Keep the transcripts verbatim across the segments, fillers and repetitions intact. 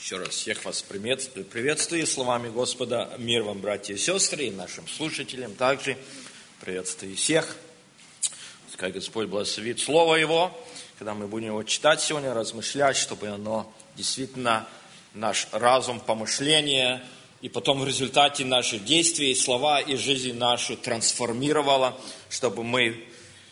Еще раз всех вас приветствую, приветствую словами Господа. Мир вам, братья и сестры, и нашим слушателям также. Приветствую всех. Пускай Господь благословит Слово Его, когда мы будем его читать сегодня, размышлять, чтобы оно действительно наш разум, помышление, и потом в результате наших действий, слова и жизнь нашу трансформировало, чтобы мы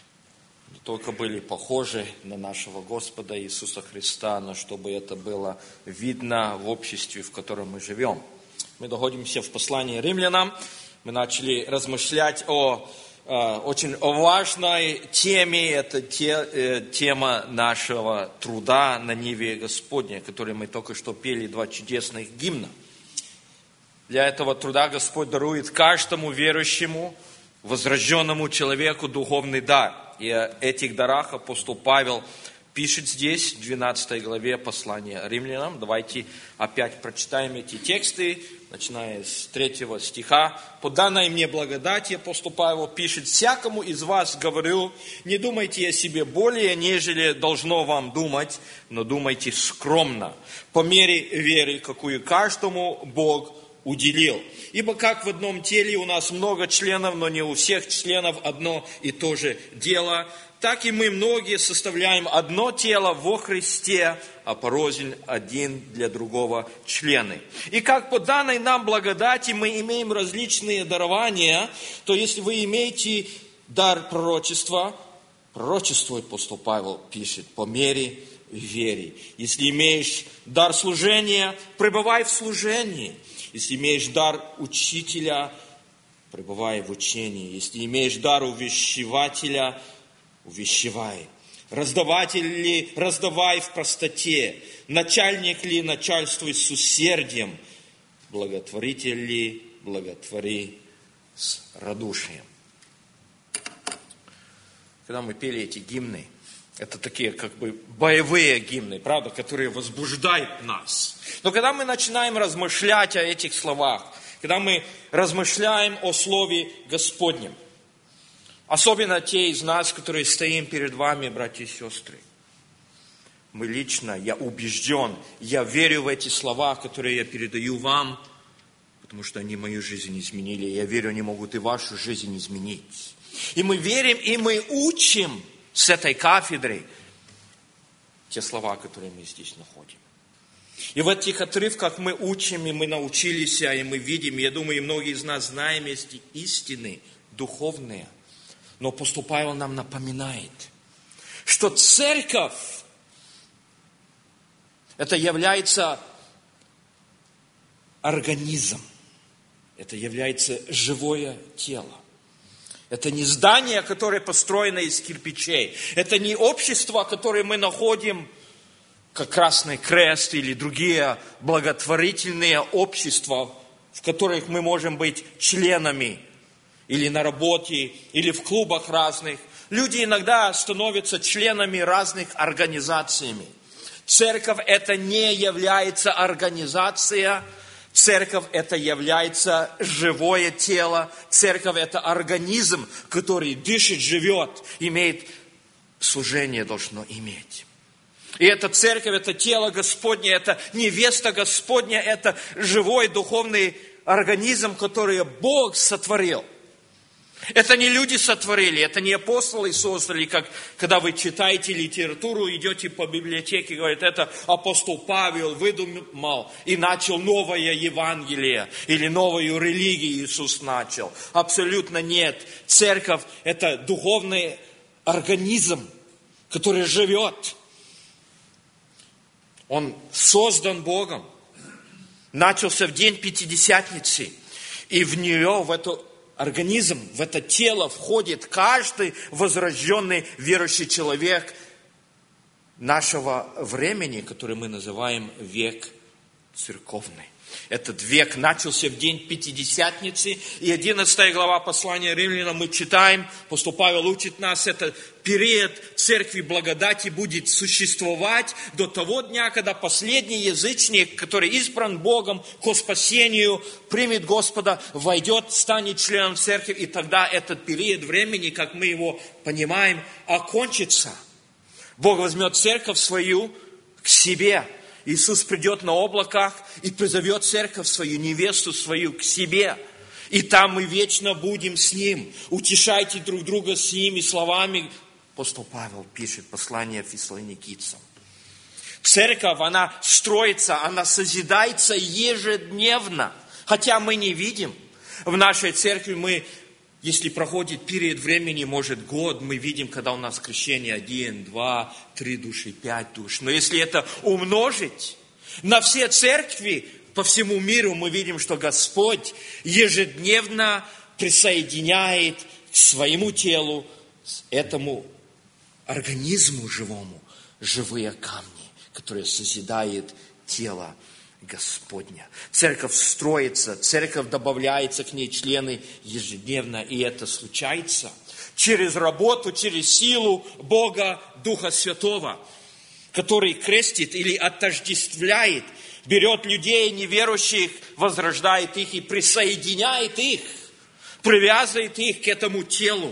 только были похожи на нашего Господа Иисуса Христа, но чтобы это было видно в обществе, в котором мы живем. Мы находимся в послании Римлянам. Мы начали размышлять о э, очень важной теме. Это те, э, тема нашего труда на ниве Господней, который мы только что пели два чудесных гимна. Для этого труда Господь дарует каждому верующему, возрожденному человеку духовный дар. И о этих дарах апостол Павел пишет здесь, в двенадцатой главе послания Римлянам. Давайте опять прочитаем эти тексты, начиная с третьего стиха. «По данной мне благодати», апостол Павел пишет, «всякому из вас говорю, не думайте о себе более, нежели должно вам думать, но думайте скромно, по мере веры, какую каждому Бог уделил. Ибо как в одном теле у нас много членов, но не у всех членов одно и то же дело, так и мы многие составляем одно тело во Христе, а порознь один для другого члены. И как по данной нам благодати мы имеем различные дарования, то если вы имеете дар пророчества, пророчествует апостол Павел, пишет, по мере веры. Если имеешь дар служения, пребывай в служении. Если имеешь дар учителя, пребывай в учении. Если имеешь дар увещевателя, увещевай. Раздаватель ли, раздавай в простоте. Начальник ли, начальствуй с усердием. Благотворитель ли, благотвори с радушием. Когда мы пели эти гимны, это такие как бы боевые гимны, правда, которые возбуждают нас. Но когда мы начинаем размышлять о этих словах, когда мы размышляем о Слове Господнем, особенно те из нас, которые стоим перед вами, братья и сестры, мы лично, я убежден, я верю в эти слова, которые я передаю вам, потому что они мою жизнь изменили. Я верю, они могут и вашу жизнь изменить. И мы верим, и мы учим с этой кафедры те слова, которые мы здесь находим. И в этих отрывках мы учим, и мы научились, и мы видим, я думаю, и многие из нас знаем эти истины духовные. Но апостол Павел нам напоминает, что церковь, это является организм, это является живое тело. Это не здание, которое построено из кирпичей. Это не общество, которое мы находим, как Красный Крест или другие благотворительные общества, в которых мы можем быть членами, или на работе, или в клубах разных. Люди иногда становятся членами разных организаций. Церковь это не является организация. Церковь это является живое тело. Церковь это организм, который дышит, живет, имеет служение, должно иметь. И эта церковь, это тело Господне, это невеста Господня, это живой духовный организм, который Бог сотворил. Это не люди сотворили, это не апостолы создали, как когда вы читаете литературу, идете по библиотеке, говорят, это апостол Павел выдумал и начал новое Евангелие или новую религию Иисус начал. Абсолютно нет. Церковь – это духовный организм, который живет. Он создан Богом, начался в день Пятидесятницы, и в нее, в эту организм, в это тело входит каждый возрожденный верующий человек нашего времени, который мы называем век церковный. Этот век начался в день Пятидесятницы, и одиннадцатая глава послания Римлянам мы читаем, апостол Павел учит нас, это период церкви благодати будет существовать до того дня, когда последний язычник, который избран Богом ко спасению, примет Господа, войдет, станет членом церкви, и тогда этот период времени, как мы его понимаем, окончится. Бог возьмет церковь свою к себе, Иисус придет на облаках и призовет церковь свою, невесту свою к себе. И там мы вечно будем с Ним. Утешайте друг друга сими словами. Апостол Павел пишет послание фессалоникийцам. Церковь, она строится, она созидается ежедневно. Хотя мы не видим. В нашей церкви мы, если проходит период времени, может год, мы видим, когда у нас крещение один, два, три души, пять душ. Но если это умножить на все церкви по всему миру, мы видим, что Господь ежедневно присоединяет к своему телу, этому организму живому, живые камни, которые созидает тело Господня. Церковь строится, церковь добавляется к ней члены ежедневно, и это случается через работу, через силу Бога Духа Святого, который крестит или отождествляет, берет людей неверующих, возрождает их и присоединяет их, привязывает их к этому телу.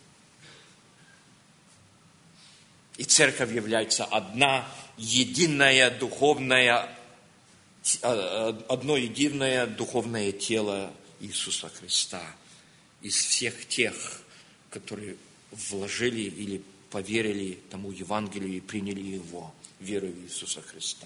И церковь является одна, единая духовная одно единое духовное тело Иисуса Христа. Из всех тех, которые вложили или поверили тому Евангелию и приняли его, веру в Иисуса Христа.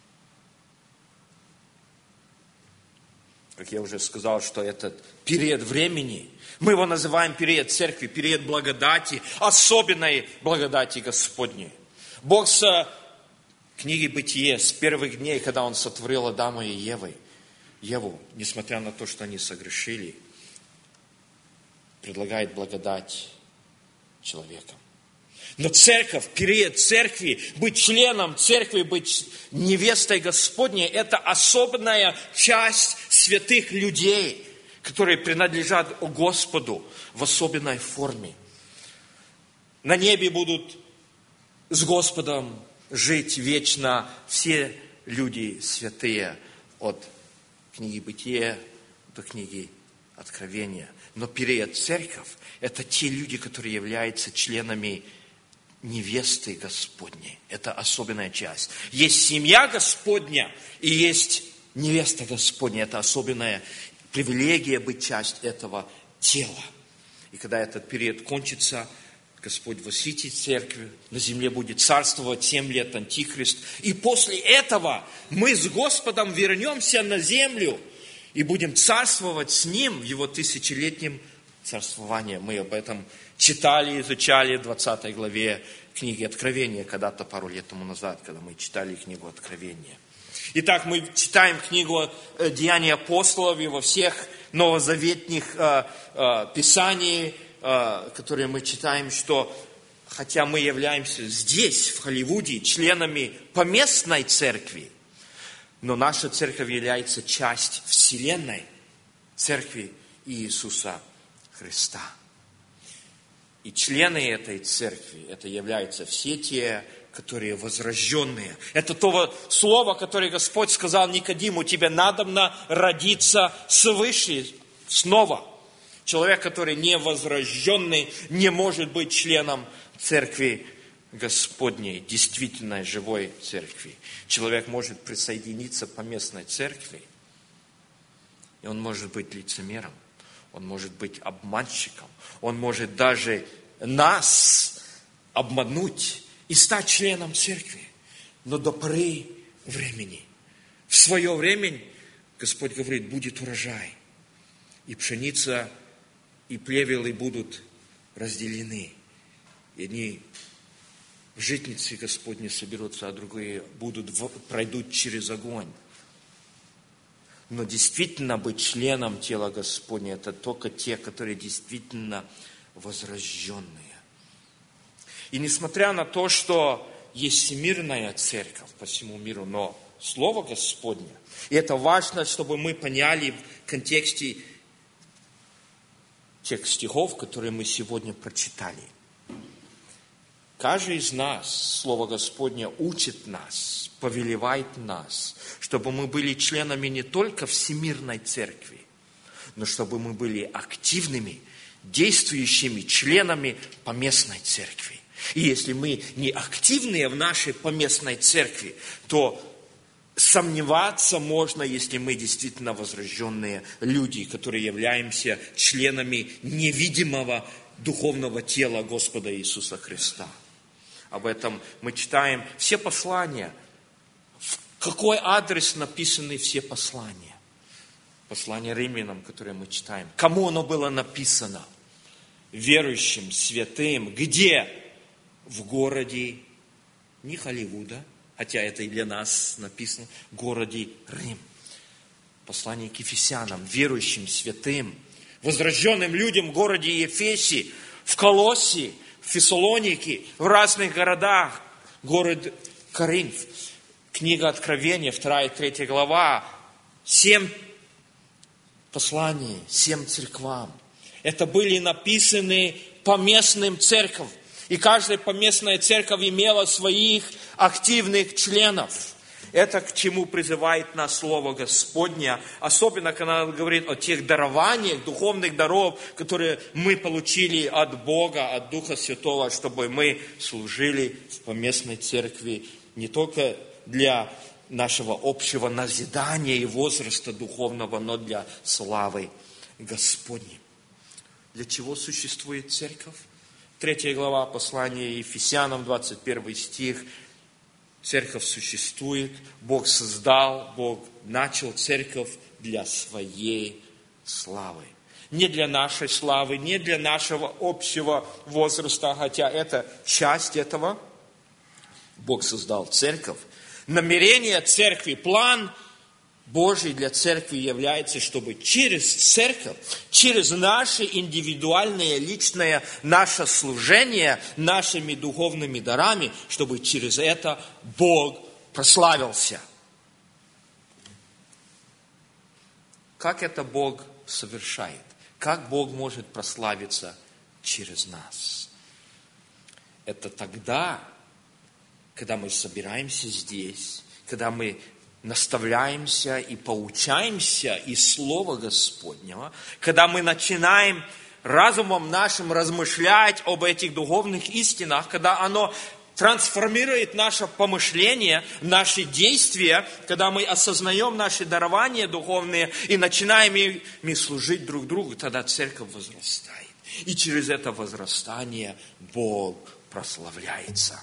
Как я уже сказал, что этот период времени, мы его называем период церкви, период благодати, особенной благодати Господней. Бог с книги Бытие, с первых дней, когда Он сотворил Адама и Евы, Еву, несмотря на то, что они согрешили, предлагает благодать человекам. Но церковь, период церкви, быть членом церкви, быть невестой Господней, это особенная часть святых людей, которые принадлежат Господу в особенной форме. На небе будут с Господом жить вечно все люди святые, от книги Бытия до книги Откровения. Но период церковь – это те люди, которые являются членами невесты Господней. Это особенная часть. Есть семья Господня и есть невеста Господня. Это особенная привилегия быть частью этого тела. И когда этот период кончится, Господь восситит церковь, на земле будет царствовать семь лет Антихрист. И после этого мы с Господом вернемся на землю и будем царствовать с Ним в Его тысячелетнем царствовании. Мы об этом читали, изучали в двадцатой главе книги Откровения, когда-то пару лет тому назад, когда мы читали книгу Откровения. Итак, мы читаем книгу Деяний апостолов и во всех новозаветных э, э, писаниях, которые мы читаем, что хотя мы являемся здесь, в Холливуде, членами поместной церкви, но наша церковь является частью вселенной церкви Иисуса Христа. И члены этой церкви, это являются все те, которые возрожденные. Это то слово, которое Господь сказал Никодиму: тебе надобно родиться свыше, снова. Человек, который не возрожденный, не может быть членом церкви Господней, действительно живой церкви. Человек может присоединиться к поместной церкви, и он может быть лицемером, он может быть обманщиком, он может даже нас обмануть и стать членом церкви. Но до поры времени, в свое время, Господь говорит, будет урожай, и пшеница и плевелы будут разделены. И одни в житнице Господне соберутся, а другие будут, пройдут через огонь. Но действительно быть членом тела Господня, это только те, которые действительно возрожденные. И несмотря на то, что есть всемирная церковь по всему миру, но Слово Господне, и это важно, чтобы мы поняли в контексте тех стихов, которые мы сегодня прочитали. Каждый из нас, Слово Господне учит нас, повелевает нас, чтобы мы были членами не только всемирной церкви, но чтобы мы были активными, действующими членами поместной церкви. И если мы не активные в нашей поместной церкви, то сомневаться можно, если мы действительно возрожденные люди, которые являемся членами невидимого духовного тела Господа Иисуса Христа. Об этом мы читаем все послания. В какой адрес написаны все послания? Послание римлянам, которое мы читаем. Кому оно было написано? Верующим, святым. Где? В городе не Холливуда, хотя это и для нас написано, в городе Рим. Послание к Ефесянам, верующим, святым, возрожденным людям в городе Ефесе, в Колоссе, в Фессалонике, в разных городах, город Коринф. Книга Откровения, вторая и третья глава, семь посланий, семь церквам. Это были написаны поместным церковям. И каждая поместная церковь имела своих активных членов. Это к чему призывает нас Слово Господне, особенно когда он говорит о тех дарованиях, духовных даров, которые мы получили от Бога, от Духа Святого, чтобы мы служили в поместной церкви не только для нашего общего назидания и возраста духовного, но для славы Господней. Для чего существует церковь? Третья глава послания Ефесянам, двадцать первый стих. Церковь существует, Бог создал, Бог начал церковь для своей славы. Не для нашей славы, не для нашего общего возраста, хотя это часть этого. Бог создал церковь. Намерение церкви, план Божий для церкви является, чтобы через церковь, через наше индивидуальное, личное, наше служение, нашими духовными дарами, чтобы через это Бог прославился. Как это Бог совершает? Как Бог может прославиться через нас? Это тогда, когда мы собираемся здесь, когда мы наставляемся и поучаемся из Слова Господнего, когда мы начинаем разумом нашим размышлять об этих духовных истинах, когда оно трансформирует наше помышление, наши действия, когда мы осознаем наши дарования духовные и начинаем ими служить друг другу, тогда церковь возрастает. И через это возрастание Бог прославляется.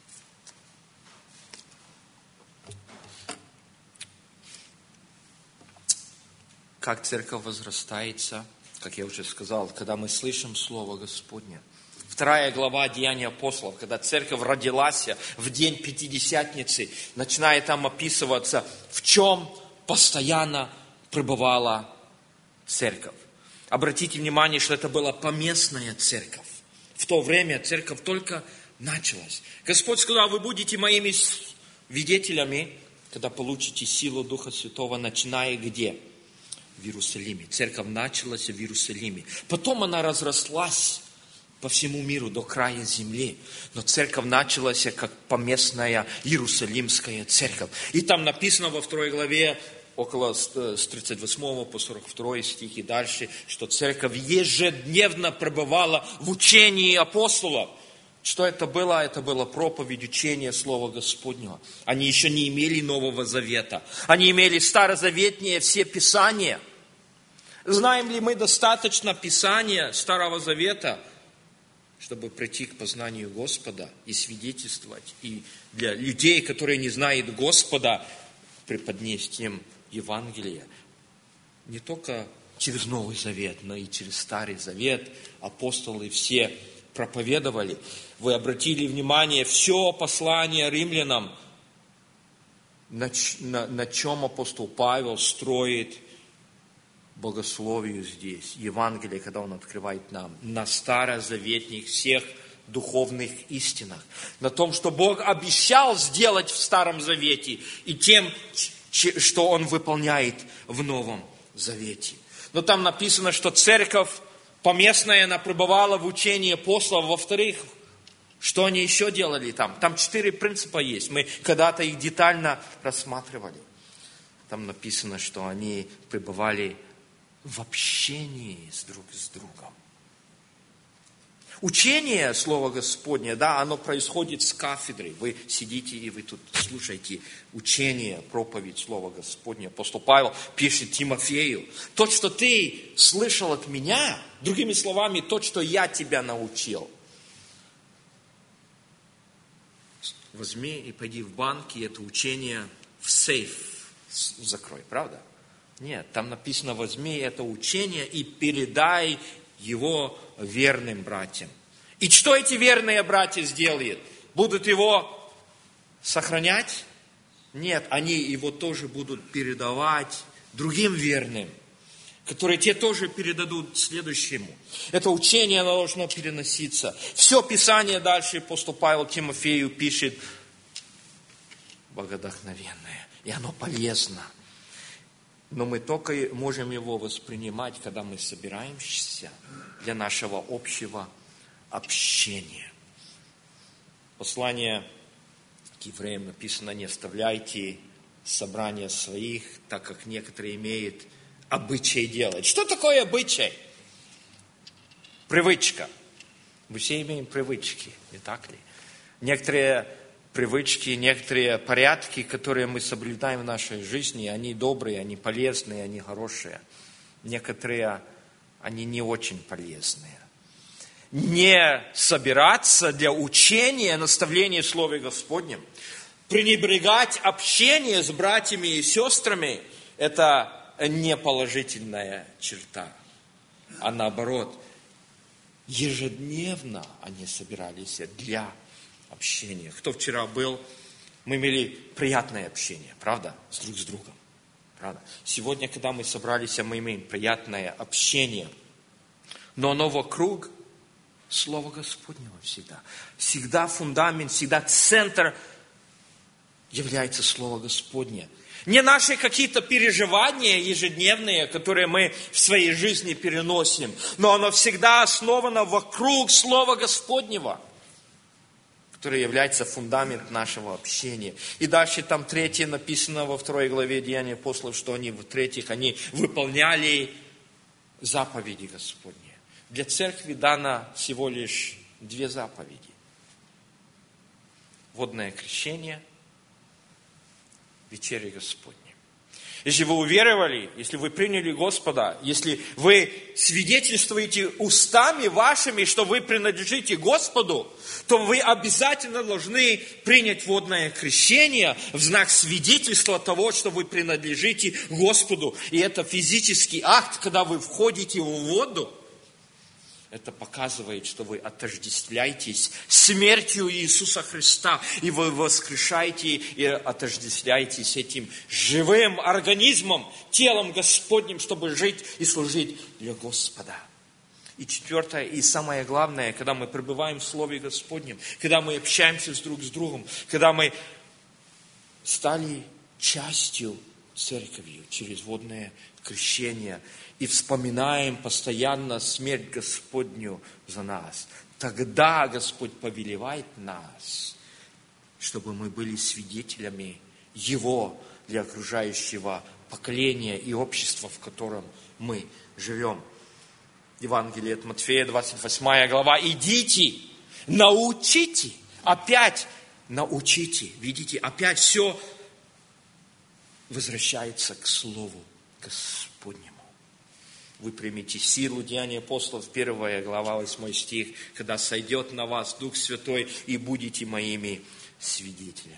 Как церковь возрастается, как я уже сказал, когда мы слышим Слово Господне. Вторая глава Деяний апостолов, когда церковь родилась в день Пятидесятницы, начинает там описываться, в чем постоянно пребывала церковь. Обратите внимание, что это была поместная церковь. В то время церковь только началась. Господь сказал, вы будете моими свидетелями, когда получите силу Духа Святого, начиная где? В Иерусалиме. Церковь началась в Иерусалиме. Потом она разрослась по всему миру до края земли. Но церковь началась как поместная Иерусалимская церковь. И там написано во второй главе, около с тридцать восьмого по сорок второй стих и дальше, что церковь ежедневно пребывала в учении апостолов. Что это было? Это было проповедь, учение Слова Господнего. Они еще не имели Нового Завета. Они имели старозаветные все Писания. Знаем ли мы достаточно Писания Старого Завета, чтобы прийти к познанию Господа и свидетельствовать? И для людей, которые не знают Господа, преподнести им Евангелие. Не только через Новый Завет, но и через Старый Завет апостолы все проповедовали. Вы обратили внимание, все послание римлянам, на, на, на чем апостол Павел строит богословию здесь, Евангелие, когда он открывает нам, на старозаветных всех духовных истинах, на том, что Бог обещал сделать в Старом Завете и тем, что Он выполняет в Новом Завете. Но там написано, что церковь поместная, она пребывала в учении апостолов. Во-вторых, что они еще делали там? Там четыре принципа есть. Мы когда-то их детально рассматривали. Там написано, что они пребывали в общении с друг с другом. Учение Слова Господне, да, оно происходит с кафедры. Вы сидите и вы тут слушаете учение, проповедь Слова Господня. Апостол Павел пишет Тимофею: то, что ты слышал от меня, другими словами, то, что я тебя научил, возьми и пойди в банк, и это учение в сейф закрой, правда? Нет, там написано: возьми это учение и передай его верным братьям. И что эти верные братья сделают? Будут его сохранять? Нет, они его тоже будут передавать другим верным, которые те тоже передадут следующему. Это учение должно переноситься. Все Писание дальше апостол Павел Тимофею пишет богодохновенное, и оно полезно. Но мы только можем его воспринимать, когда мы собираемся для нашего общего общения. Послание к евреям написано: не оставляйте собрания своих, так как некоторые имеют обычай делать. Что такое обычай? Привычка. Мы все имеем привычки, не так ли? Некоторые привычки, некоторые порядки, которые мы соблюдаем в нашей жизни, они добрые, они полезные, они хорошие. Некоторые, они не очень полезные. Не собираться для учения, наставления в Слове Господнем, пренебрегать общение с братьями и сестрами – это не положительная черта, а наоборот, ежедневно они собирались для общения. Кто вчера был, мы имели приятное общение, правда, с друг с другом, правда. Сегодня, когда мы собрались, мы имеем приятное общение, но оно вокруг Слова Господнего всегда. Всегда фундамент, всегда центр является Слово Господне. Не наши какие-то переживания ежедневные, которые мы в своей жизни переносим, но оно всегда основано вокруг Слова Господнего, которое является фундамент нашего общения. И дальше там третье написано во второй главе Деяния апостолов, что они, в-третьих, они выполняли заповеди Господни. Для церкви дано всего лишь две заповеди. Водное крещение, вечеря Господня. Если вы уверовали, если вы приняли Господа, если вы свидетельствуете устами вашими, что вы принадлежите Господу, то вы обязательно должны принять водное крещение в знак свидетельства того, что вы принадлежите Господу. И это физический акт, когда вы входите в воду. Это показывает, что вы отождествляетесь смертью Иисуса Христа, и вы воскрешаете и отождествляетесь этим живым организмом, телом Господним, чтобы жить и служить для Господа. И четвертое, и самое главное, когда мы пребываем в Слове Господнем, когда мы общаемся с друг с другом, когда мы стали частью церковью через водное крещение и вспоминаем постоянно смерть Господню за нас, тогда Господь повелевает нас, чтобы мы были свидетелями Его для окружающего поколения и общества, в котором мы живем. Евангелие от Матфея, двадцать восьмая глава. Идите, научите, опять научите. Видите, опять все возвращается к Слову Господнему. Вы примете силу, Деяния апостолов, первая глава, восьмой стих, когда сойдет на вас Дух Святой, и будете моими свидетелями.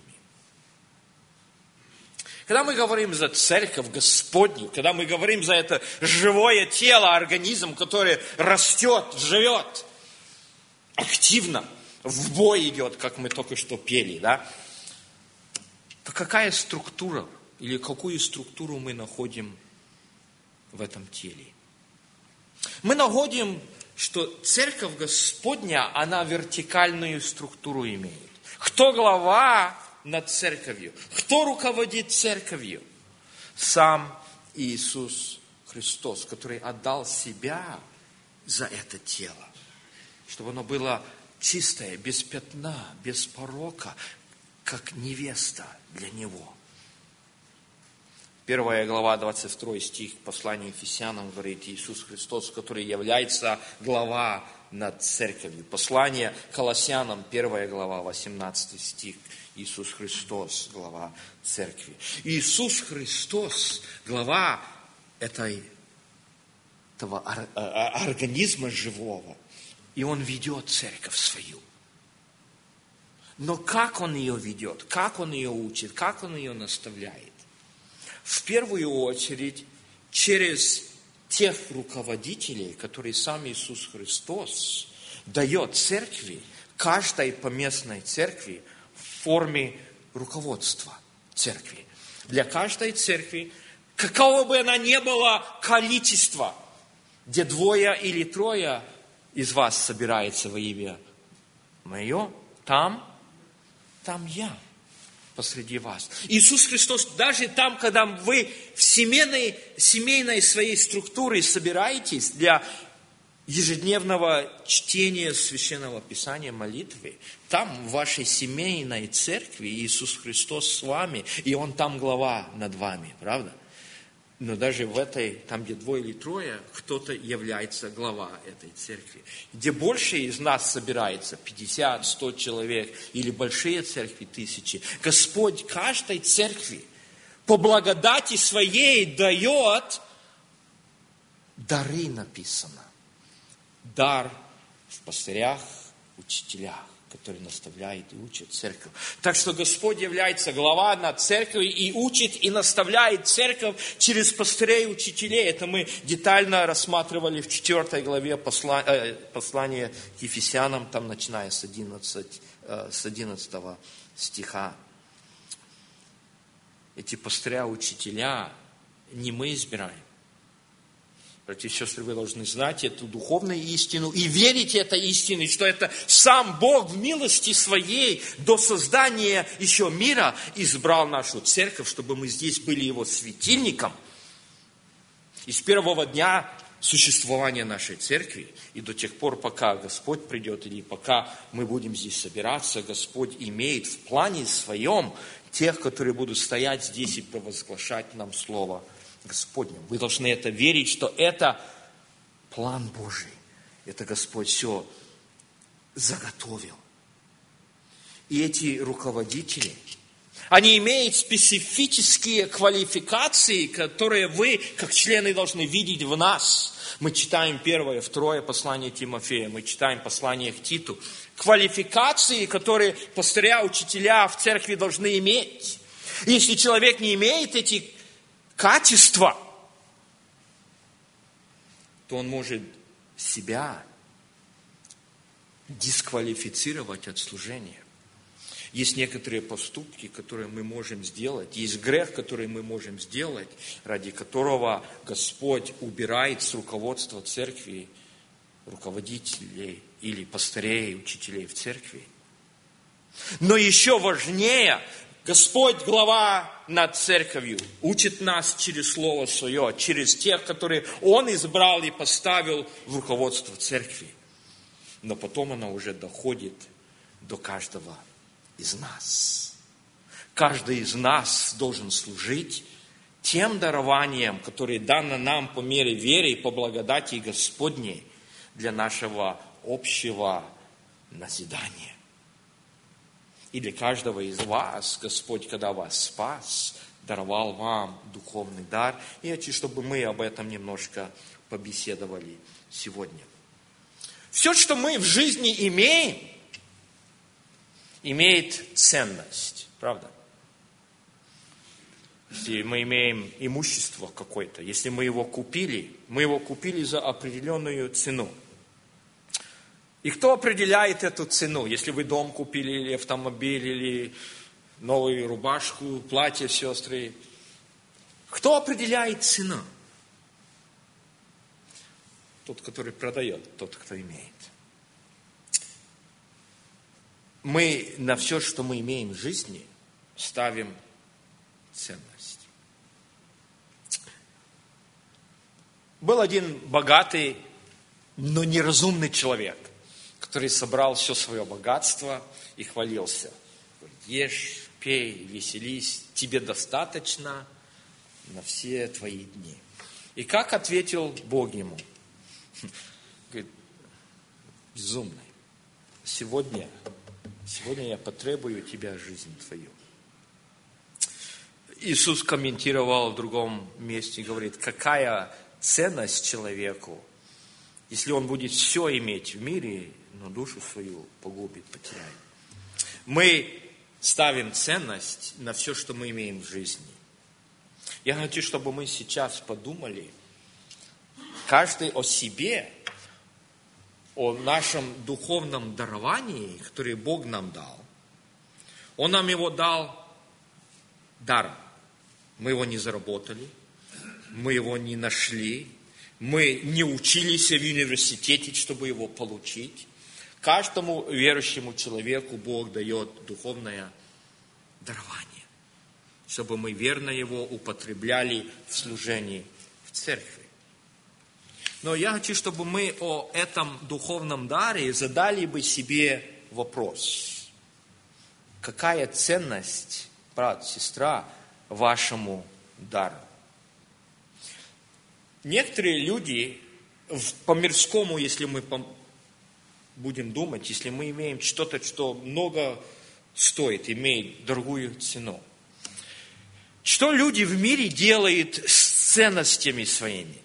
Когда мы говорим за церковь Господню, когда мы говорим за это живое тело, организм, который растет, живет, активно, в бой идет, как мы только что пели, да, то какая структура или какую структуру мы находим в этом теле? Мы находим, что церковь Господня, она вертикальную структуру имеет. Кто глава над церковью? Кто руководит церковью? Сам Иисус Христос, который отдал себя за это тело, чтобы оно было чистое, без пятна, без порока, как невеста для Него. Первая глава, двадцать второй стих, послание Ефесянам, говорит Иисус Христос, который является глава над церковью. Послание Колоссянам, первая глава, восемнадцатый стих. Иисус Христос, глава церкви. Иисус Христос, глава этой, этого организма живого. И Он ведет церковь свою. Но как Он ее ведет? Как Он ее учит? Как Он ее наставляет? В первую очередь, через тех руководителей, которые сам Иисус Христос дает церкви, каждой поместной церкви в форме руководства церкви. Для каждой церкви, какого бы она ни было количества, где двое или трое из вас собирается во имя Мое, там, там я посреди вас. Иисус Христос, даже там, когда вы в семейной, семейной своей структуре собираетесь для ежедневного чтения Священного Писания, молитвы, там, в вашей семейной церкви, Иисус Христос с вами, и Он там глава над вами, правда? Но даже в этой, там, где двое или трое, кто-то является глава этой церкви. Где больше из нас собирается, пятьдесят, сто человек, или большие церкви, тысячи, Господь каждой церкви по благодати своей дает дары, написано. Дар в пастырях, учителях, который наставляет и учит церковь. Так что Господь является глава над церковью и учит, и наставляет церковь через пастырей и учителей. Это мы детально рассматривали в четвертой главе послания, послания к Ефесянам, там начиная с одиннадцатого стиха. Эти пастыря, учителя не мы избираем. Братья и сестры, вы должны знать эту духовную истину и верить этой истине, что это сам Бог в милости своей до создания еще мира избрал нашу церковь, чтобы мы здесь были Его светильником. И с первого дня существования нашей церкви и до тех пор, пока Господь придет или пока мы будем здесь собираться, Господь имеет в плане своем тех, которые будут стоять здесь и провозглашать нам Слово Господнем. Вы должны это верить, что это план Божий. Это Господь все заготовил. И эти руководители, они имеют специфические квалификации, которые вы, как члены, должны видеть в нас. Мы читаем первое, второе послание Тимофея, мы читаем послание к Титу. Квалификации, которые пастыря, учителя в церкви должны иметь. Если человек не имеет эти качества, то он может себя дисквалифицировать от служения. Есть некоторые поступки, которые мы можем сделать, есть грех, который мы можем сделать, ради которого Господь убирает с руководства церкви руководителей или пастырей, учителей в церкви. Но еще важнее, Господь, глава над церковью, учит нас через Слово Свое, через тех, которые Он избрал и поставил в руководство церкви. Но потом она уже доходит до каждого из нас. Каждый из нас должен служить тем дарованием, которое дано нам по мере веры и по благодати Господней для нашего общего назидания. И для каждого из вас Господь, когда вас спас, даровал вам духовный дар. И хочу, чтобы мы об этом немножко побеседовали сегодня. Все, что мы в жизни имеем, имеет ценность, правда? Если мы имеем имущество какое-то, если мы его купили, мы его купили за определенную цену. И кто определяет эту цену? Если вы дом купили, или автомобиль, или новую рубашку, платье, сестры. Кто определяет цену? Тот, который продает, тот, кто имеет. Мы на все, что мы имеем в жизни, ставим ценность. Был один богатый, но неразумный человек, который собрал все свое богатство и хвалился. Говорит: ешь, пей, веселись, тебе достаточно, на все твои дни. И как ответил Бог ему? Говорит, безумный, сегодня, сегодня я потребую у тебя жизнь твою. Иисус комментировал в другом месте, говорит, какая ценность человеку, если он будет все иметь в мире, но душу свою погубит, потеряет. Мы ставим ценность на все, что мы имеем в жизни. Я хочу, чтобы мы сейчас подумали, каждый о себе, о нашем духовном даровании, которое Бог нам дал. Он нам его дал даром. Мы его не заработали, мы его не нашли, мы не учились в университете, чтобы его получить. Каждому верующему человеку Бог дает духовное дарование, чтобы мы верно его употребляли в служении в церкви. Но я хочу, чтобы мы о этом духовном даре задали бы себе вопрос. Какая ценность, брат, сестра, вашему дару? Некоторые люди по-мирскому, если мы будем думать, если мы имеем что-то, что много стоит, имеет дорогую цену. Что люди в мире делают с ценностями своими?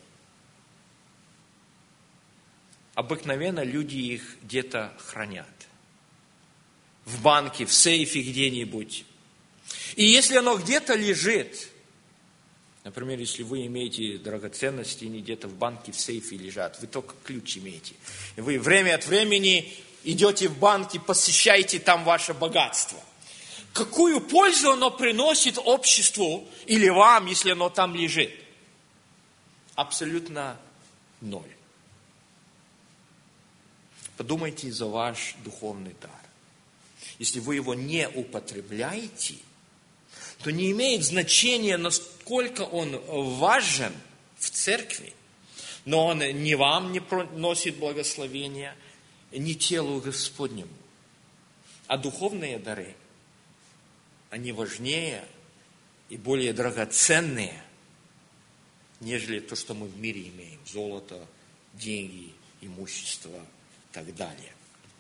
Обыкновенно люди их где-то хранят. В банке, в сейфе где-нибудь. И если оно где-то лежит, например, если вы имеете драгоценности, они где-то в банке, в сейфе лежат, вы только ключ имеете. И вы время от времени идете в банк и посещаете там ваше богатство. Какую пользу оно приносит обществу или вам, если оно там лежит? Абсолютно ноль. Подумайте за ваш духовный дар. Если вы его не употребляете, то не имеет значения, насколько он важен в церкви, но он ни вам не приносит благословения, ни телу Господнему. А духовные дары, они важнее и более драгоценные, нежели то, что мы в мире имеем. Золото, деньги, имущество и так далее.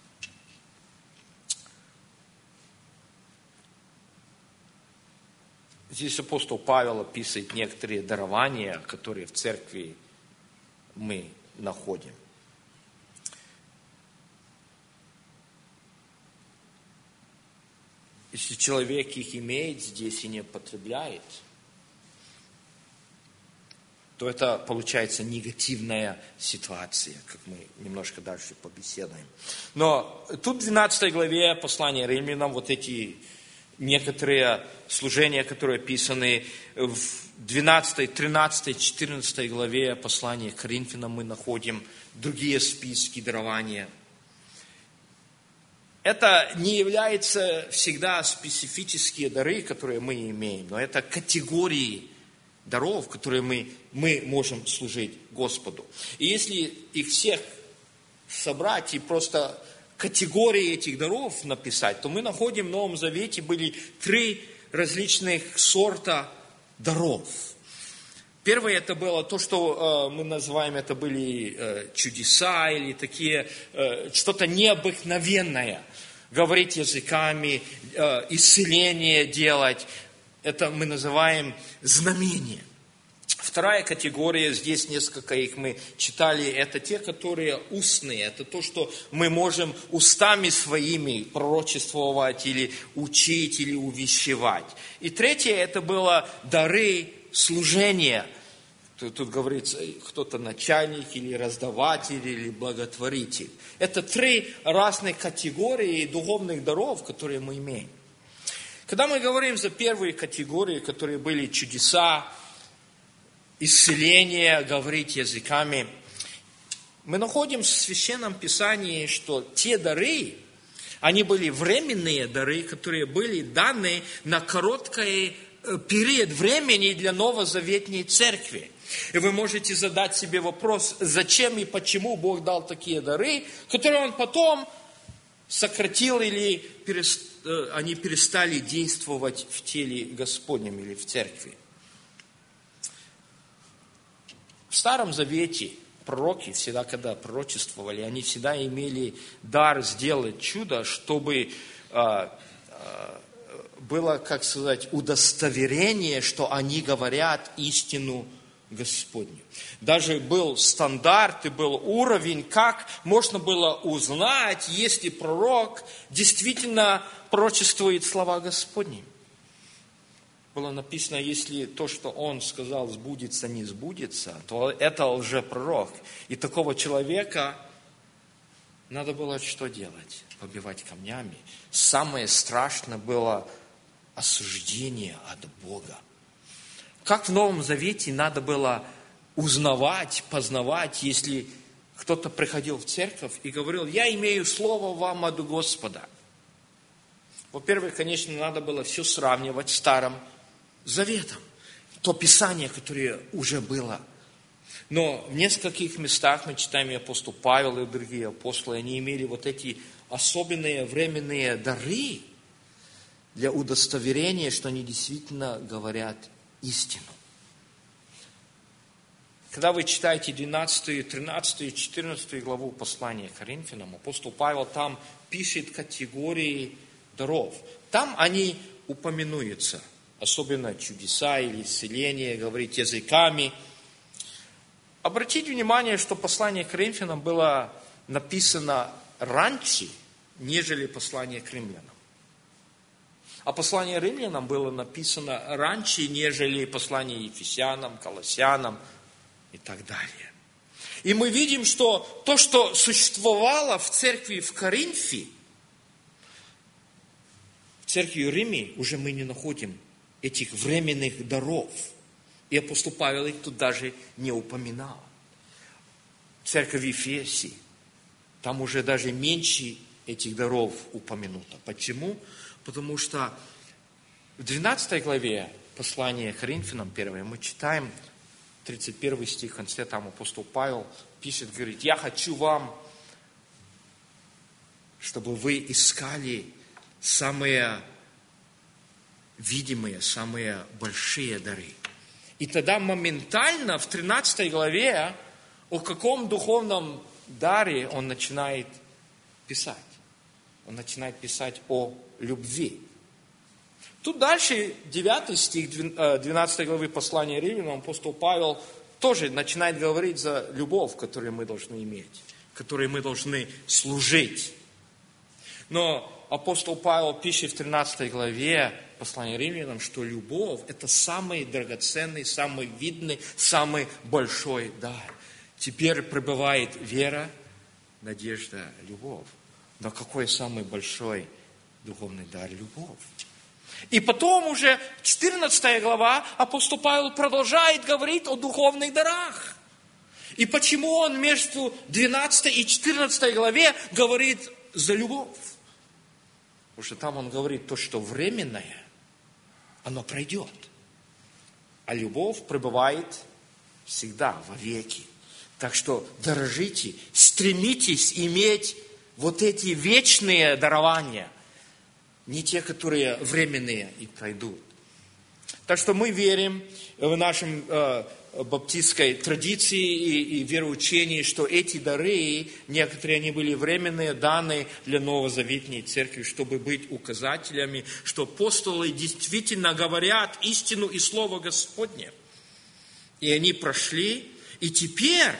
Здесь апостол Павел описывает некоторые дарования, которые в церкви мы находим. Если человек их имеет здесь и не употребляет, то это получается негативная ситуация, как мы немножко дальше побеседуем. Но тут в двенадцатой главе послания Римлянам вот эти некоторые служения, которые описаны в двенадцатой, тринадцатой, четырнадцатой главе послания к Коринфянам, мы находим другие списки дарования. Это не является всегда специфические дары, которые мы имеем, но это категории даров, которые мы, мы можем служить Господу. И если их всех собрать и просто категории этих даров написать, то мы находим в Новом Завете были три различных сорта даров. Первое это было то, что э, мы называем, это были э, чудеса или такие, э, что-то необыкновенное. Говорить языками, э, исцеление делать, это мы называем знамение. Вторая категория, здесь несколько их мы читали, это те, которые устные. Это то, что мы можем устами своими пророчествовать или учить, или увещевать. И третье, это было дары служения. Тут, тут говорится, кто-то начальник, или раздаватель, или благотворитель. Это три разных категории духовных даров, которые мы имеем. Когда мы говорим за первые категории, которые были чудеса, исцеление, говорить языками, мы находим в Священном Писании, что те дары, они были временные дары, которые были даны на короткий период времени для новозаветной церкви. И вы можете задать себе вопрос, зачем и почему Бог дал такие дары, которые Он потом сократил или перест... они перестали действовать в теле Господнем или в церкви. В Старом Завете пророки всегда, когда пророчествовали, они всегда имели дар сделать чудо, чтобы а, а, было, как сказать, удостоверение, что они говорят истину Господню. Даже был стандарт и был уровень, как можно было узнать, если пророк действительно пророчествует слова Господни. Было написано, если то, что он сказал, сбудется, не сбудется, то это лжепророк. И такого человека надо было что делать? Побивать камнями. Самое страшное было осуждение от Бога. Как в Новом Завете надо было узнавать, познавать, если кто-то приходил в церковь и говорил: я имею слово вам от Господа. Во-первых, конечно, надо было все сравнивать с Старым Заветом, то Писание, которое уже было. Но в нескольких местах мы читаем, и апостол Павел, и другие апостолы, они имели вот эти особенные временные дары для удостоверения, что они действительно говорят истину. Когда вы читаете двенадцатую, тринадцатую, четырнадцатую главу послания к Коринфянам, апостол Павел там пишет категории даров. Там они упоминаются. Особенно чудеса или исцеление, говорить языками. Обратите внимание, что послание к Коринфянам было написано раньше, нежели послание к римлянам. А послание римлянам было написано раньше, нежели послание Ефесянам, Колоссянам и так далее. И мы видим, что то, что существовало в церкви в Коринфе, в церкви в Риме уже мы не находим этих временных даров. И апостол Павел их тут даже не упоминал. Церковь в Ефесе, там уже даже меньше этих даров упомянуто. Почему? Потому что в двенадцатой главе послания к Коринфянам первое мы читаем тридцать первый стих, в конце там апостол Павел пишет, говорит: я хочу вам, чтобы вы искали самые видимые, самые большие дары. И тогда моментально в тринадцатой главе о каком духовном даре он начинает писать. Он начинает писать о любви. Тут дальше девятый стих двенадцатой главы послания Римлянам апостол Павел тоже начинает говорить за любовь, которую мы должны иметь, которой мы должны служить. Но апостол Павел пишет в тринадцатой главе послания Римлянам, что любовь – это самый драгоценный, самый видный, самый большой дар. Теперь пребывает вера, надежда, любовь. Но какой самый большой духовный дар? Любовь. И потом уже четырнадцатая глава апостол Павел продолжает говорить о духовных дарах. И почему он между двенадцатой и четырнадцатой главе говорит за любовь? Потому что там он говорит то, что временное, оно пройдет. А любовь пребывает всегда, вовеки. Так что дорожите, стремитесь иметь вот эти вечные дарования, не те, которые временные и пройдут. Так что мы верим в нашем э, баптистской традиции и, и вероучении, что эти дары, некоторые они были временные, даны для новозаветней церкви, чтобы быть указателями, что апостолы действительно говорят истину и Слово Господне. И они прошли, и теперь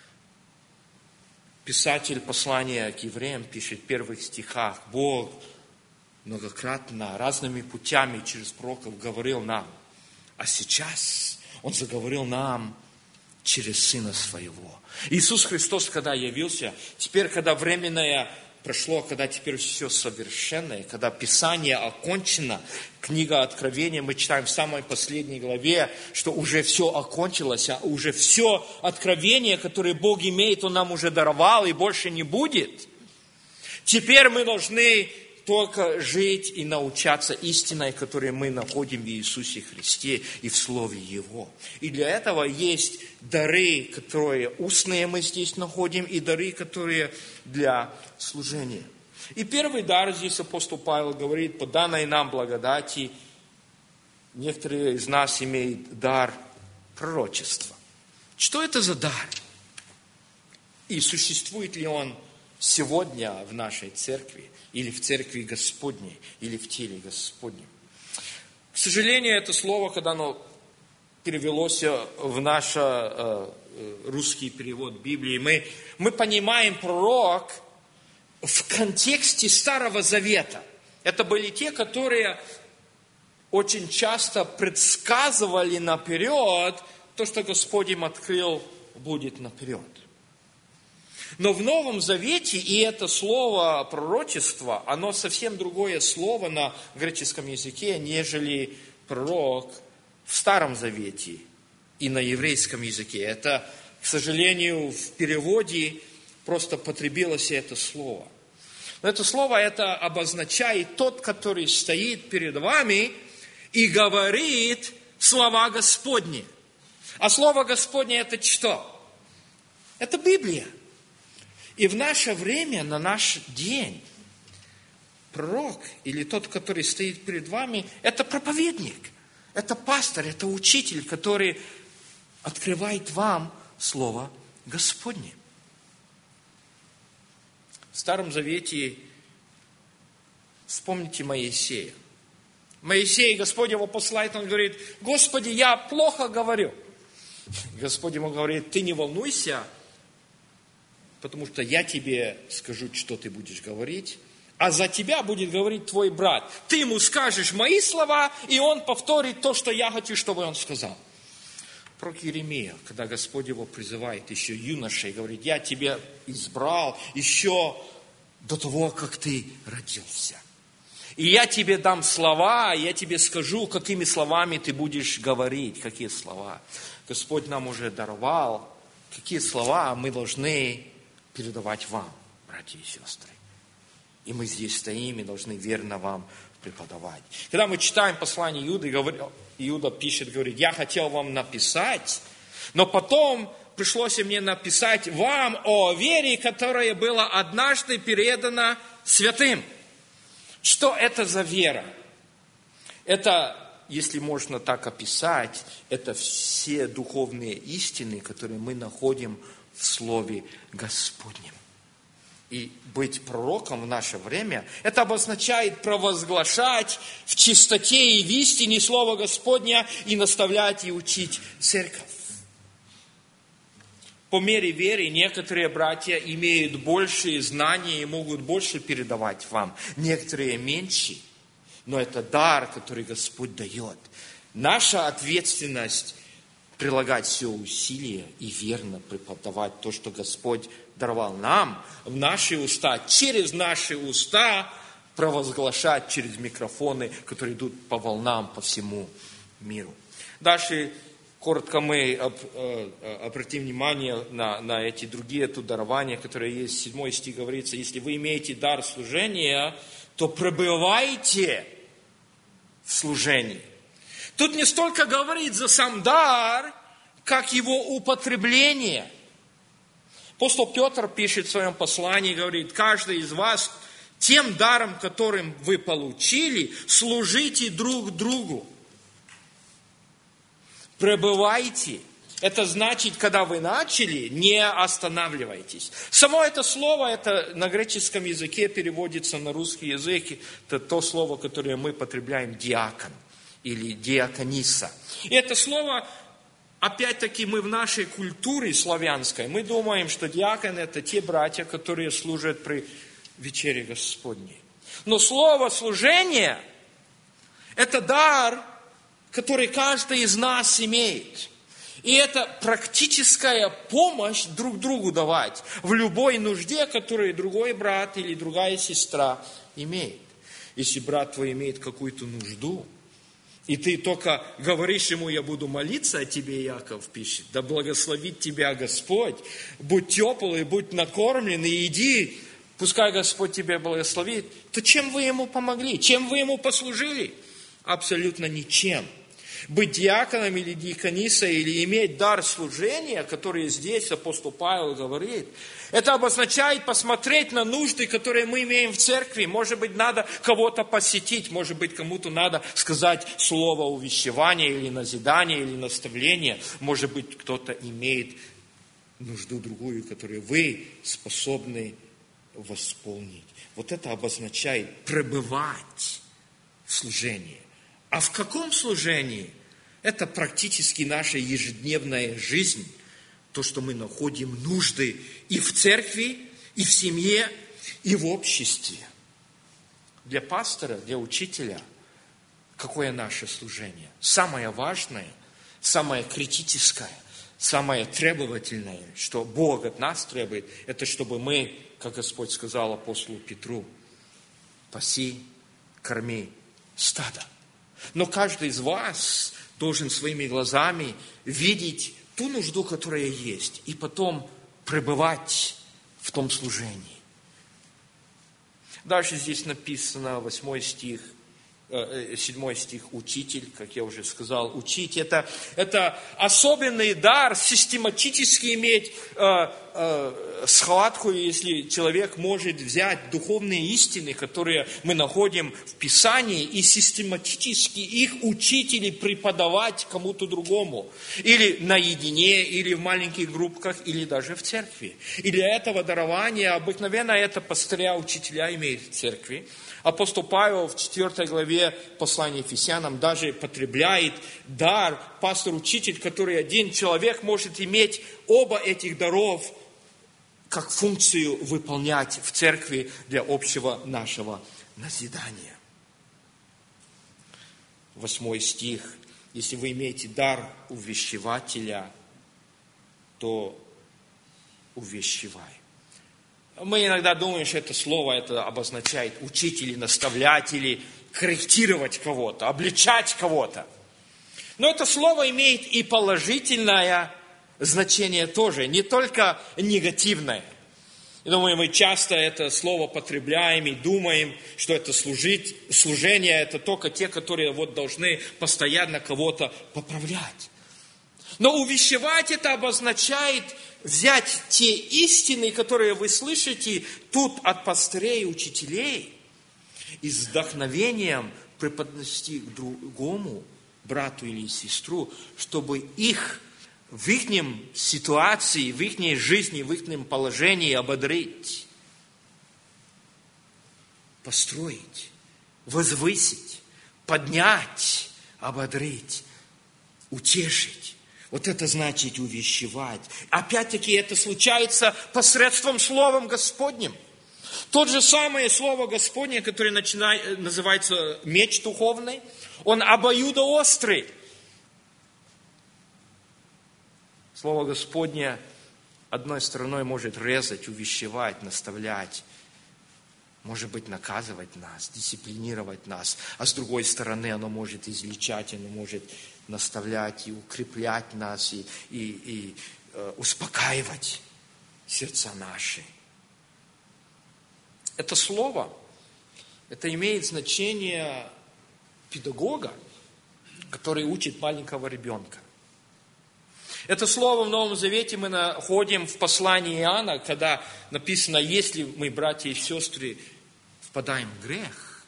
писатель послания к евреям пишет в первых стихах: Бог многократно, разными путями через пророков говорил нам, а сейчас Он заговорил нам через Сына Своего. Иисус Христос, когда явился, теперь, когда временное прошло, когда теперь все совершенное, когда Писание окончено, книга Откровения, мы читаем в самой последней главе, что уже все окончилось, а уже все откровение, которое Бог имеет, Он нам уже даровал и больше не будет. Теперь мы должны только жить и научаться истиной, которую мы находим в Иисусе Христе и в Слове Его. И для этого есть дары, которые устные мы здесь находим, и дары, которые для служения. И первый дар здесь апостол Павел говорит: по данной нам благодати некоторые из нас имеют дар пророчества. Что это за дар? И существует ли он сегодня в нашей церкви, или в церкви Господней, или в теле Господнем? К сожалению, это слово, когда оно перевелось в наш э, русский перевод Библии, мы, мы понимаем пророк в контексте Старого Завета. Это были те, которые очень часто предсказывали наперед то, что Господь им открыл, будет наперед. Но в Новом Завете, и это слово пророчество, оно совсем другое слово на греческом языке, нежели пророк в Старом Завете и на еврейском языке. Это, к сожалению, в переводе просто потребилось это слово. Но это слово это обозначает тот, который стоит перед вами и говорит слова Господни. А слово Господне это что? Это Библия. И в наше время, на наш день, пророк или тот, который стоит перед вами, это проповедник, это пастор, это учитель, который открывает вам Слово Господне. В Старом Завете вспомните Моисея. Моисей, Господь его посылает, он говорит: Господи, я плохо говорю. Господь ему говорит: ты не волнуйся, потому что я тебе скажу, что ты будешь говорить, а за тебя будет говорить твой брат. Ты ему скажешь мои слова, и он повторит то, что я хочу, чтобы он сказал. Пророк Иеремия, когда Господь его призывает еще юношей, говорит: я тебя избрал еще до того, как ты родился. И я тебе дам слова, я тебе скажу, какими словами ты будешь говорить, какие слова. Господь нам уже даровал, какие слова мы должны передавать вам, братья и сестры. И мы здесь стоим и должны верно вам преподавать. Когда мы читаем послание Иуды, Иуда пишет, говорит: я хотел вам написать, но потом пришлось мне написать вам о вере, которая была однажды передана святым. Что это за вера? Это, если можно так описать, это все духовные истины, которые мы находим в Слове Господнем. И быть пророком в наше время, это обозначает провозглашать в чистоте и в истине Слово Господня и наставлять и учить церковь. По мере веры некоторые братья имеют большие знания и могут больше передавать вам, некоторые меньше. Но это дар, который Господь дает. Наша ответственность прилагать все усилия и верно преподавать то, что Господь даровал нам, в наши уста, через наши уста провозглашать через микрофоны, которые идут по волнам по всему миру. Дальше коротко мы обратим внимание на, на эти другие тут дарования, которые есть. Седьмой стих говорится: если вы имеете дар служения, то пребывайте в служении. Тут не столько говорит за сам дар, как его употребление. Апостол Петр пишет в своем послании, говорит: каждый из вас тем даром, которым вы получили, служите друг другу. Пребывайте. Это значит, когда вы начали, не останавливайтесь. Само это слово, это на греческом языке переводится на русский язык. Это то слово, которое мы потребляем, диакон или диакониса. И это слово, опять-таки, мы в нашей культуре славянской, мы думаем, что диакон это те братья, которые служат при вечере Господней. Но слово служение это дар, который каждый из нас имеет. И это практическая помощь друг другу давать в любой нужде, которую другой брат или другая сестра имеет. Если брат твой имеет какую-то нужду, и ты только говоришь ему: я буду молиться о тебе, Яков пишет, да благословит тебя Господь, будь теплый, будь накормлен, и иди, пускай Господь тебя благословит, то чем вы ему помогли? Чем вы ему послужили? Абсолютно ничем. Быть диаконом или диаконисой, или иметь дар служения, который здесь апостол Павел говорит, это обозначает посмотреть на нужды, которые мы имеем в церкви. Может быть, надо кого-то посетить, может быть, кому-то надо сказать слово увещевания, или назидания, или наставления. Может быть, кто-то имеет нужду другую, которую вы способны восполнить. Вот это обозначает пребывать в служении. А в каком служении? Это практически наша ежедневная жизнь. То, что мы находим нужды и в церкви, и в семье, и в обществе. Для пастора, для учителя, какое наше служение? Самое важное, самое критическое, самое требовательное, что Бог от нас требует, это чтобы мы, как Господь сказал апостолу Петру, паси, корми стадо. Но каждый из вас должен своими глазами видеть ту нужду, которая есть, и потом пребывать в том служении. Дальше здесь написано, восьмой стих, седьмой стих, учитель, как я уже сказал, учить. Это, это особенный дар, систематически иметь э, э, схватку, если человек может взять духовные истины, которые мы находим в Писании, и систематически их учить или преподавать кому-то другому. Или наедине, или в маленьких группках, или даже в церкви. И для этого дарования обыкновенно это пастыря, учителя имеют в церкви. Апостол Павел в четвёртой главе послания Ефесянам даже потребляет дар, пастор-учитель, который один человек может иметь оба этих даров как функцию выполнять в церкви для общего нашего назидания. Восьмой стих. Если вы имеете дар увещевателя, то увещевай. Мы иногда думаем, что это слово это обозначает учить или наставлять, или корректировать кого-то, обличать кого-то. Но это слово имеет и положительное значение тоже, не только негативное. Я думаю, мы часто это слово потребляем и думаем, что это служить, служение, это только те, которые вот должны постоянно кого-то поправлять. Но увещевать это обозначает взять те истины, которые вы слышите тут от пастырей и учителей, и с вдохновением преподнести к другому брату или сестру, чтобы их в их ситуации, в их жизни, в их положении ободрить, построить, возвысить, поднять, ободрить, утешить. Вот это значит увещевать. Опять-таки это случается посредством Словом Господним. Тот же самое Слово Господне, которое начинает, называется меч духовный, он обоюдоострый. Слово Господне одной стороной может резать, увещевать, наставлять, может быть, наказывать нас, дисциплинировать нас, а с другой стороны оно может излечать, оно может наставлять и укреплять нас, и, и, и э, успокаивать сердца наши. Это слово, это имеет значение педагога, который учит маленького ребенка. Это слово в Новом Завете мы находим в послании Иоанна, когда написано, если мы, братья и сестры, впадаем в грех,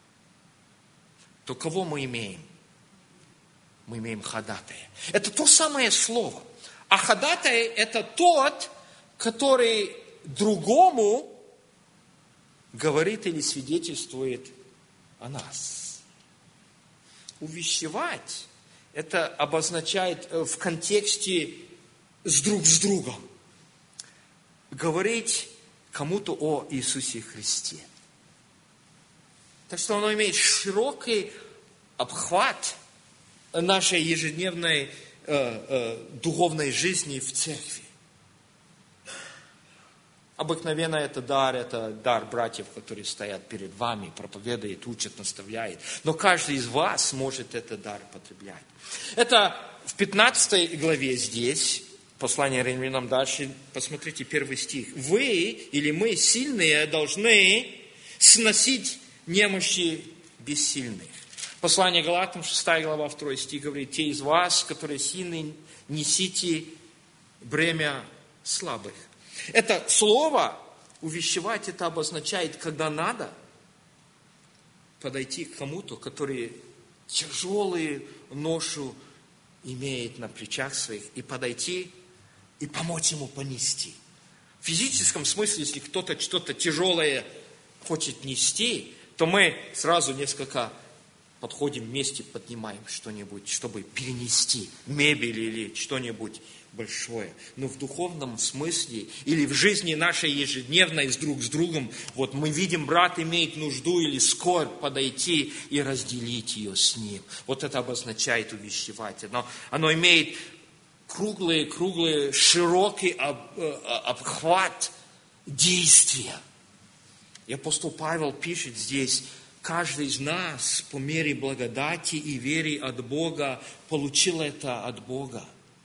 то кого мы имеем? Мы имеем ходатая. Это то самое слово. А ходатай – это тот, который другому говорит или свидетельствует о нас. Увещевать – это обозначает в контексте с друг с другом. Говорить кому-то о Иисусе Христе. Так что оно имеет широкий обхват нашей ежедневной э, э, духовной жизни в церкви. Обыкновенно это дар, это дар братьев, которые стоят перед вами, проповедуют, учат, наставляют. Но каждый из вас может этот дар потреблять. Это в пятнадцатой главе здесь, послание Римлянам дальше, посмотрите первый стих. Вы или мы, сильные, должны сносить немощи бессильных. Послание Галатам, шестая глава, второй стих говорит: те из вас, которые сильны, несите бремя слабых. Это слово увещевать, это обозначает, когда надо подойти к кому-то, который тяжелую ношу имеет на плечах своих, и подойти и помочь ему понести. В физическом смысле, если кто-то что-то тяжелое хочет нести, то мы сразу несколько подходим вместе, поднимаем что-нибудь, чтобы перенести мебель или что-нибудь большое. Но в духовном смысле или в жизни нашей ежедневной с друг с другом, вот мы видим, брат имеет нужду или скорбь, подойти и разделить ее с ним. Вот это обозначает увещевать. Оно, оно имеет круглый, круглый, широкий об, обхват действия. И апостол Павел пишет здесь: каждый из нас по мере благодати и веры от Бога получил это от Бога.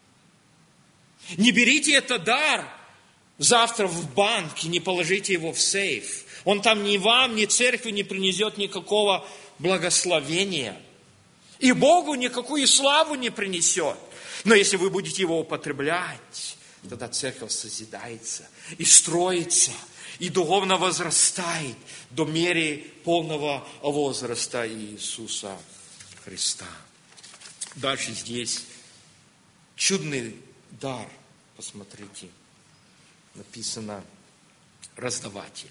Не берите этот дар завтра в банк и не положите его в сейф. Он там ни вам, ни церкви не принесет никакого благословения. И Богу никакую славу не принесет. Но если вы будете его употреблять, тогда церковь созидается и строится, и духовно возрастает до меры полного возраста Иисуса Христа. Дальше здесь чудный дар, посмотрите, написано раздаватель.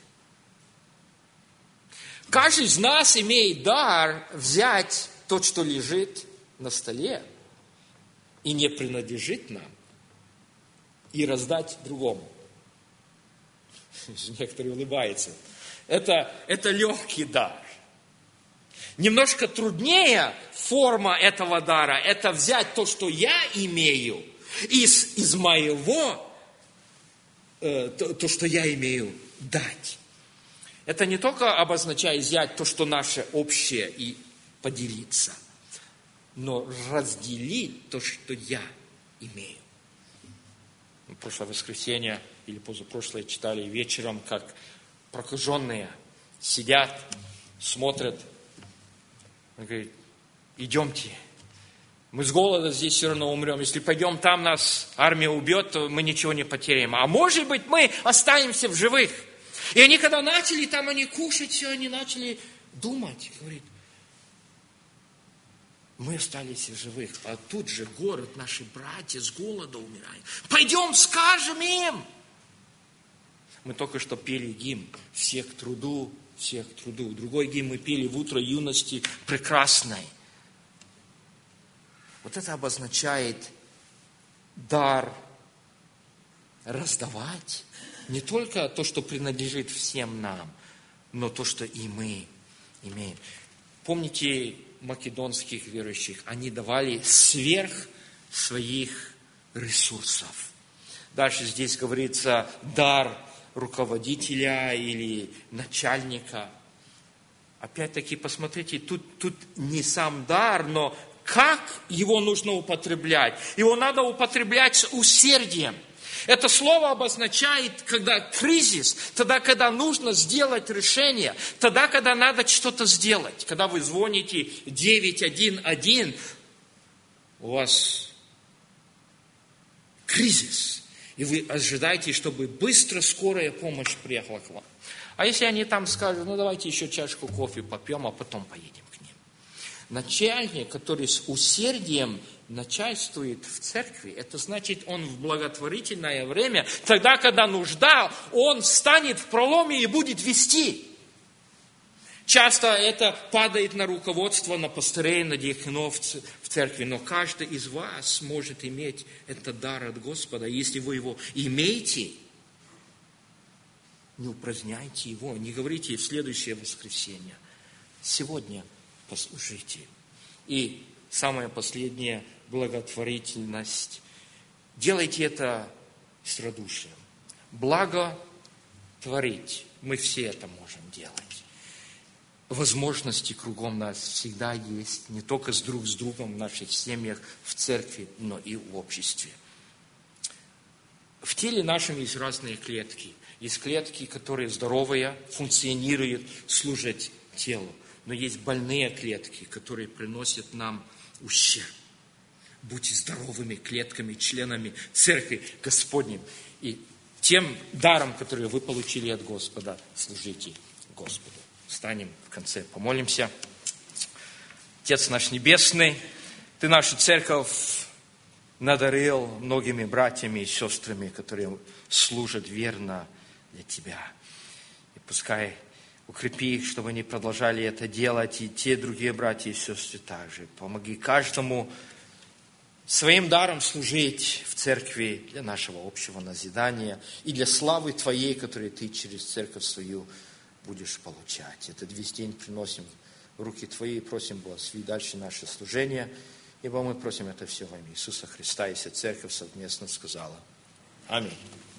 Каждый из нас имеет дар взять то, что лежит на столе и не принадлежит нам, и раздать другому. Некоторые улыбаются. Это, это легкий дар. Немножко труднее форма этого дара – это взять то, что я имею, из, из моего, э, то, то, что я имею, дать. Это не только обозначает взять то, что наше общее, и поделиться, но разделить то, что я имею. В прошлое воскресенье или позапрошлое читали вечером, как прокаженные сидят, смотрят. Он говорит: идемте, мы с голода здесь все равно умрем. Если пойдем там, нас армия убьет, то мы ничего не потеряем. А может быть, мы останемся в живых. И они когда начали, там они кушать, все, они начали думать. Говорит: мы остались в живых, а тут же город, наши братья с голода умирают. Пойдем, скажем им. Мы только что пели гимн «Все к труду, все к труду». Другой гимн мы пели в утро юности прекрасной. Вот это обозначает дар раздавать. Не только то, что принадлежит всем нам, но то, что и мы имеем. Помните македонских верующих? Они давали сверх своих ресурсов. Дальше здесь говорится дар руководителя или начальника. Опять-таки, посмотрите, тут, тут не сам дар, но как его нужно употреблять. Его надо употреблять с усердием. Это слово обозначает, когда кризис, тогда, когда нужно сделать решение, тогда, когда надо что-то сделать. Когда вы звоните девять один один, у вас кризис. И вы ожидаете, чтобы быстро скорая помощь приехала к вам. А если они там скажут: ну давайте еще чашку кофе попьем, а потом поедем к ним. Начальник, который с усердием начальствует в церкви, это значит, он в благотворительное время, тогда, когда нужда, он встанет в проломе и будет вести. Часто это падает на руководство, на пастырей, на диаконов в церкви, но каждый из вас может иметь этот дар от Господа. Если вы его имеете, не упраздняйте его, не говорите в следующее воскресенье. Сегодня послушайте. И самое последнее – благотворительность. Делайте это с радушием. Благо творить. Мы все это можем делать. Возможности кругом нас всегда есть, не только с друг с другом в наших семьях, в церкви, но и в обществе. В теле нашем есть разные клетки. Есть клетки, которые здоровые, функционируют, служат телу. но есть больные клетки, которые приносят нам ущерб. Будьте здоровыми клетками, членами Церкви Господней. И тем даром, который вы получили от Господа, служите Господу. Встанем в конце, помолимся. Отец наш Небесный, Ты нашу церковь надарил многими братьями и сестрами, которые служат верно для Тебя. И пускай укрепи их, чтобы они продолжали это делать, и те другие братья и сестры также. Помоги каждому своим даром служить в церкви для нашего общего назидания и для славы Твоей, которую Ты через церковь свою будешь получать. Этот весь день приносим в руки Твои и просим, благослови дальше наше служение, ибо мы просим это все во имя Иисуса Христа, и вся церковь совместно сказала. Аминь.